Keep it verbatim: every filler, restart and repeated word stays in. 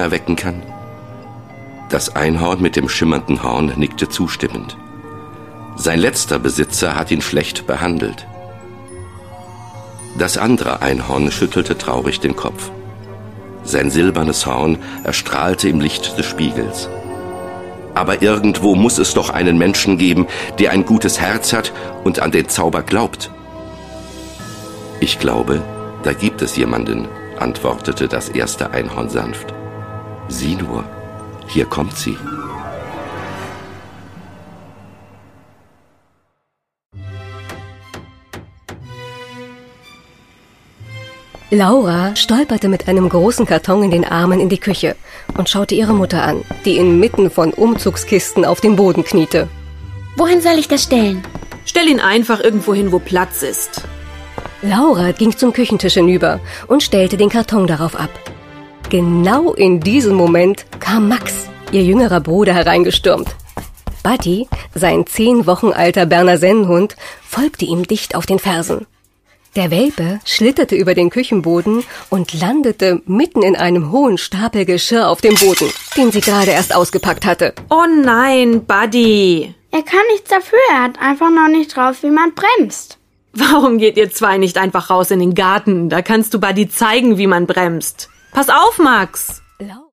Leben erwecken kann? Das Einhorn mit dem schimmernden Horn nickte zustimmend. Sein letzter Besitzer hat ihn schlecht behandelt. Das andere Einhorn schüttelte traurig den Kopf. Sein silbernes Horn erstrahlte im Licht des Spiegels. Aber irgendwo muss es doch einen Menschen geben, der ein gutes Herz hat und an den Zauber glaubt. Ich glaube, da gibt es jemanden, antwortete das erste Einhorn sanft. Sieh nur, hier kommt sie. Laura stolperte mit einem großen Karton in den Armen in die Küche und schaute ihre Mutter an, die inmitten von Umzugskisten auf dem Boden kniete. Wohin soll ich das stellen? Stell ihn einfach irgendwo hin, wo Platz ist. Laura ging zum Küchentisch hinüber und stellte den Karton darauf ab. Genau in diesem Moment kam Max, ihr jüngerer Bruder, hereingestürmt. Buddy, sein zehn Wochen alter Berner Sennenhund, folgte ihm dicht auf den Fersen. Der Welpe schlitterte über den Küchenboden und landete mitten in einem hohen Stapel Geschirr auf dem Boden, den sie gerade erst ausgepackt hatte. Oh nein, Buddy! Er kann nichts dafür, er hat einfach noch nicht drauf, wie man bremst. Warum geht ihr zwei nicht einfach raus in den Garten? Da kannst du Buddy zeigen, wie man bremst. Pass auf, Max!